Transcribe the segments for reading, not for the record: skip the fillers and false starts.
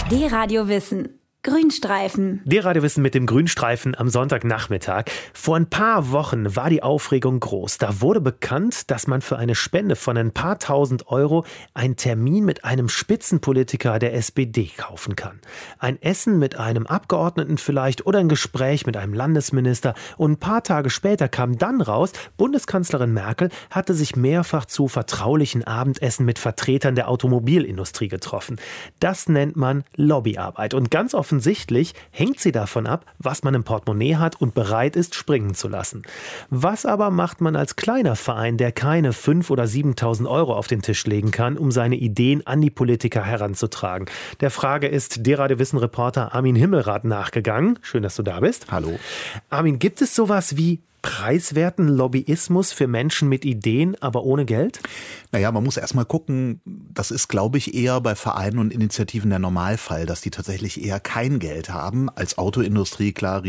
D-Radio Wissen. Grünstreifen. D-Radio Wissen mit dem Grünstreifen am Sonntagnachmittag. Vor ein paar Wochen war die Aufregung groß. Da wurde bekannt, dass man für eine Spende von ein paar tausend Euro einen Termin mit einem Spitzenpolitiker der SPD kaufen kann. Ein Essen mit einem Abgeordneten vielleicht oder ein Gespräch mit einem Landesminister. Und ein paar Tage später kam dann raus, Bundeskanzlerin Merkel hatte sich mehrfach zu vertraulichen Abendessen mit Vertretern der Automobilindustrie getroffen. Das nennt man Lobbyarbeit. Und ganz offensichtlich hängt sie davon ab, was man im Portemonnaie hat und bereit ist, springen zu lassen. Was aber macht man als kleiner Verein, der keine 5.000 oder 7.000 Euro auf den Tisch legen kann, um seine Ideen an die Politiker heranzutragen? Der Frage ist D-Radio Wissen-Reporter Armin Himmelrath nachgegangen. Schön, dass du da bist. Hallo. Armin, gibt es sowas wie preiswerten Lobbyismus für Menschen mit Ideen, aber ohne Geld? Naja, man muss erstmal gucken, das ist, glaube ich, eher bei Vereinen und Initiativen der Normalfall, dass die tatsächlich eher kein Geld haben. Als Autoindustrie, klar,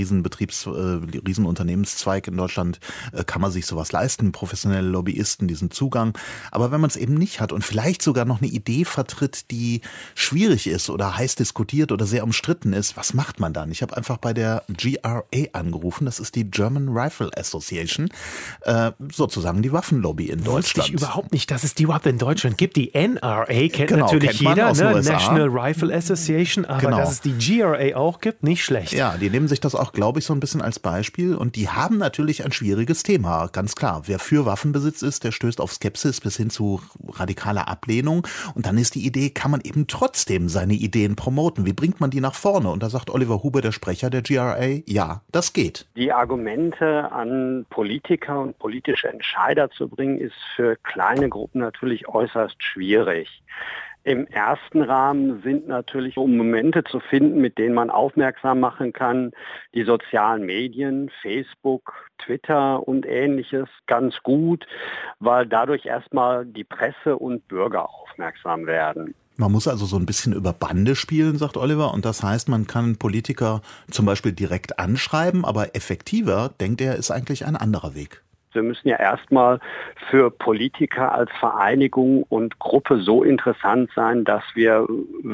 Riesenunternehmenszweig in Deutschland, kann man sich sowas leisten, professionelle Lobbyisten, diesen Zugang. Aber wenn man es eben nicht hat und vielleicht sogar noch eine Idee vertritt, die schwierig ist oder heiß diskutiert oder sehr umstritten ist, was macht man dann? Ich habe einfach bei der GRA angerufen, das ist die German Rifle Association, sozusagen die Waffenlobby in Deutschland. Wusste ich überhaupt nicht, dass es die überhaupt in Deutschland gibt. Die NRA kennt Genau, natürlich kennt man jeder, aus den USA. National Rifle Association, aber Genau. dass es die GRA auch gibt, nicht schlecht. Ja, die nehmen sich das auch, glaube ich, so ein bisschen als Beispiel und die haben natürlich ein schwieriges Thema, ganz klar. Wer für Waffenbesitz ist, der stößt auf Skepsis bis hin zu radikaler Ablehnung und dann ist die Idee, kann man eben trotzdem seine Ideen promoten? Wie bringt man die nach vorne? Und da sagt Oliver Huber, der Sprecher der GRA, ja, das geht. Die Argumente an Politiker und politische Entscheider zu bringen, ist für kleine Gruppen natürlich äußerst schwierig. Im ersten Rahmen sind natürlich Momente zu finden, mit denen man aufmerksam machen kann, die sozialen Medien, Facebook, Twitter und Ähnliches ganz gut, weil dadurch erstmal die Presse und Bürger aufmerksam werden. Man muss also so ein bisschen über Bande spielen, sagt Oliver. Und das heißt, man kann Politiker zum Beispiel direkt anschreiben, aber effektiver, denkt er, ist eigentlich ein anderer Weg. Wir müssen ja erstmal für Politiker als Vereinigung und Gruppe so interessant sein, dass wir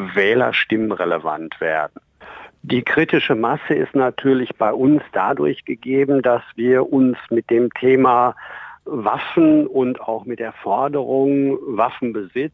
wählerstimmenrelevant werden. Die kritische Masse ist natürlich bei uns dadurch gegeben, dass wir uns mit dem Thema Waffen und auch mit der Forderung Waffenbesitz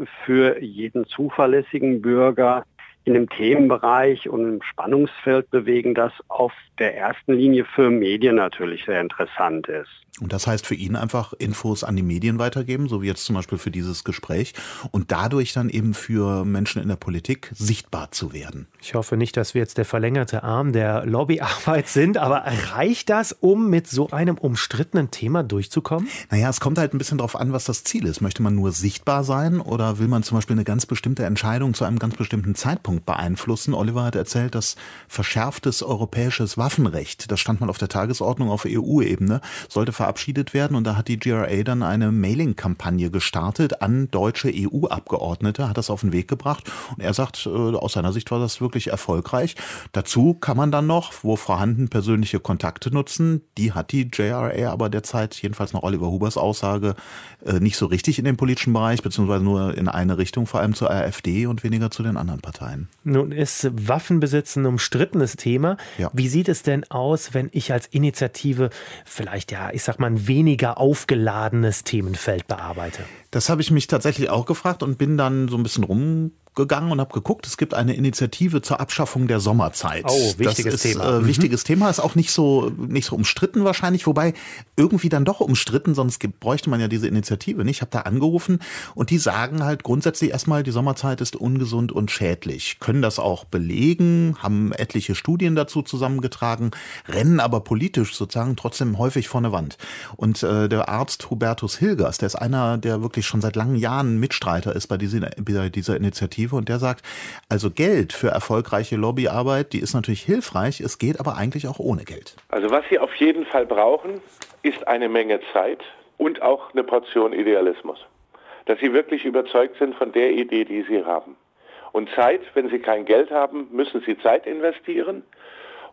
für jeden zuverlässigen Bürger in einem Themenbereich und einem Spannungsfeld bewegen, das auf der ersten Linie für Medien natürlich sehr interessant ist. Und das heißt für ihn einfach Infos an die Medien weitergeben, so wie jetzt zum Beispiel für dieses Gespräch und dadurch dann eben für Menschen in der Politik sichtbar zu werden. Ich hoffe nicht, dass wir jetzt der verlängerte Arm der Lobbyarbeit sind, aber reicht das, um mit so einem umstrittenen Thema durchzukommen? Naja, es kommt halt ein bisschen darauf an, was das Ziel ist. Möchte man nur sichtbar sein oder will man zum Beispiel eine ganz bestimmte Entscheidung zu einem ganz bestimmten Zeitpunkt beeinflussen? Oliver hat erzählt, dass verschärftes europäisches Waffenrecht, das stand mal auf der Tagesordnung auf EU-Ebene, sollte verabschiedet werden und da hat die GRA dann eine Mailing-Kampagne gestartet an deutsche EU-Abgeordnete, hat das auf den Weg gebracht und er sagt, aus seiner Sicht war das wirklich erfolgreich. Dazu kann man dann noch, wo vorhanden, persönliche Kontakte nutzen. Die hat die GRA aber derzeit, jedenfalls nach Oliver Hubers Aussage, nicht so richtig in den politischen Bereich, beziehungsweise nur in eine Richtung, vor allem zur AfD und weniger zu den anderen Parteien. Nun ist Waffenbesitz ein umstrittenes Thema. Ja. Wie sieht es denn aus, wenn ich als Initiative vielleicht, ich sag mal, ein weniger aufgeladenes Themenfeld bearbeite? Das habe ich mich tatsächlich auch gefragt und bin dann so ein bisschen rumgegangen und habe geguckt, es gibt eine Initiative zur Abschaffung der Sommerzeit. Oh, wichtiges Thema. Wichtiges Thema, ist auch nicht so umstritten wahrscheinlich, wobei irgendwie dann doch umstritten, sonst bräuchte man ja diese Initiative nicht. Ich habe da angerufen und die sagen halt grundsätzlich erstmal, die Sommerzeit ist ungesund und schädlich. Können das auch belegen, haben etliche Studien dazu zusammengetragen, rennen aber politisch sozusagen trotzdem häufig vor eine Wand. Und der Arzt Hubertus Hilgers, der ist einer, der wirklich schon seit langen Jahren Mitstreiter ist bei dieser Initiative und der sagt, also Geld für erfolgreiche Lobbyarbeit, die ist natürlich hilfreich, es geht aber eigentlich auch ohne Geld. Also was Sie auf jeden Fall brauchen, ist eine Menge Zeit und auch eine Portion Idealismus. Dass Sie wirklich überzeugt sind von der Idee, die Sie haben. Und Zeit, wenn Sie kein Geld haben, müssen Sie Zeit investieren.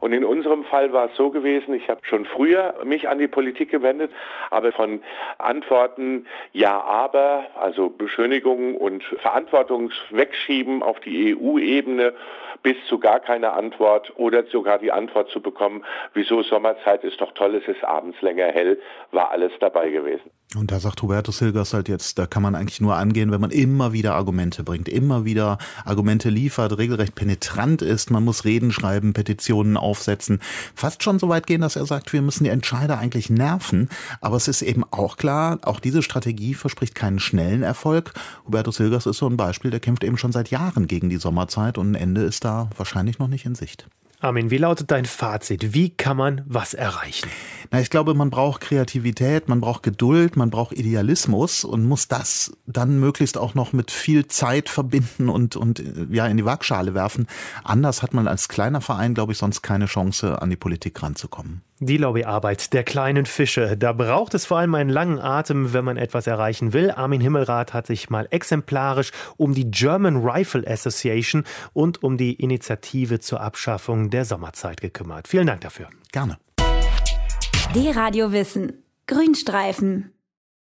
Und in unserem Fall war es so gewesen, ich habe schon früher mich an die Politik gewendet, aber von Antworten ja, aber, also Beschönigungen und Verantwortungswegschieben auf die EU-Ebene bis zu gar keine Antwort oder sogar die Antwort zu bekommen, wieso Sommerzeit ist doch toll, es ist abends länger hell, war alles dabei gewesen. Und da sagt Hubertus Hilgers halt jetzt, da kann man eigentlich nur angehen, wenn man immer wieder Argumente bringt, immer wieder Argumente liefert, regelrecht penetrant ist, man muss Reden schreiben, Petitionen aufsetzen, fast schon so weit gehen, dass er sagt, wir müssen die Entscheider eigentlich nerven, aber es ist eben auch klar, auch diese Strategie verspricht keinen schnellen Erfolg. Hubertus Hilgers ist so ein Beispiel, der kämpft eben schon seit Jahren gegen die Sommerzeit und ein Ende ist da wahrscheinlich noch nicht in Sicht. Armin, wie lautet dein Fazit? Wie kann man was erreichen? Na, ich glaube, man braucht Kreativität, man braucht Geduld, man braucht Idealismus und muss das dann möglichst auch noch mit viel Zeit verbinden und ja in die Waagschale werfen. Anders hat man als kleiner Verein, glaube ich, sonst keine Chance, an die Politik ranzukommen. Die Lobbyarbeit der kleinen Fische. Da braucht es vor allem einen langen Atem, wenn man etwas erreichen will. Armin Himmelrath hat sich mal exemplarisch um die German Rifle Association und um die Initiative zur Abschaffung der Sommerzeit gekümmert. Vielen Dank dafür. Gerne. D-Radio Wissen. Grünstreifen.